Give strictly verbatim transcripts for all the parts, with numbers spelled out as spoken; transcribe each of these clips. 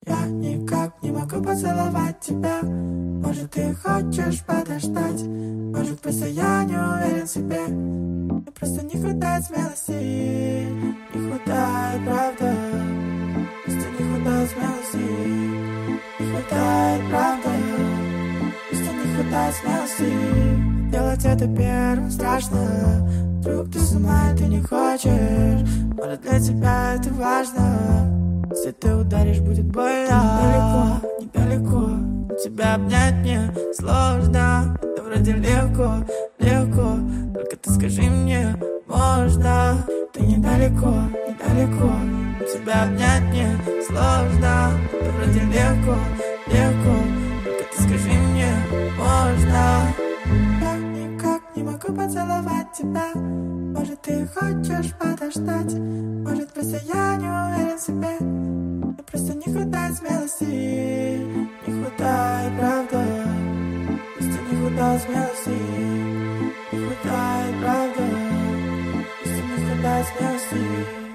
Я никак не могу поцеловать тебя. Может, ты хочешь подождать? Может, просто я не уверен в себе. Мне просто не хватает смелости. Не хватает, правда. Просто не хватает смелости. Не хватает, правда. Просто не хватает смелости. Делать это первым страшно. Вдруг ты сама это не хочешь. Может, для тебя это важно. Если ты ударишь, будет больно. Недалеко, недалеко. Тебя обнять мне сложно. Это вроде легко, легко. Только ты скажи мне, можно. Ты недалеко, недалеко. Тебя обнять мне сложно. Это вроде легко, легко. Только ты скажи мне, можно. Я никак не могу поцеловать тебя. Может, ты хочешь подождать? Может, просто я не уверен в себе. Мне просто не хватает смелости. Не хватает, правда. Просто не хватает смелости. Не хватает, правда. Просто не хватает смелости.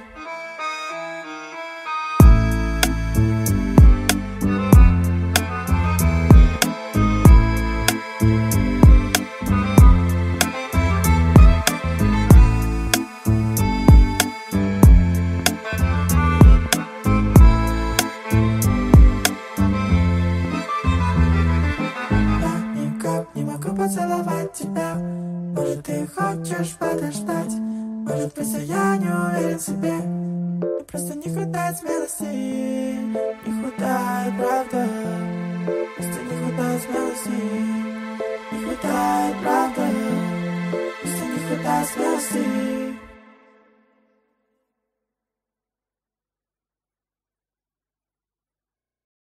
Поцеловать тебя. Может, ты хочешь подождать? Может, просто я не уверен в себе. Мне просто не хватает смелости. Не хватает, правда. Просто не хватает смелости. Не хватает, правда. Просто не хватает смелости.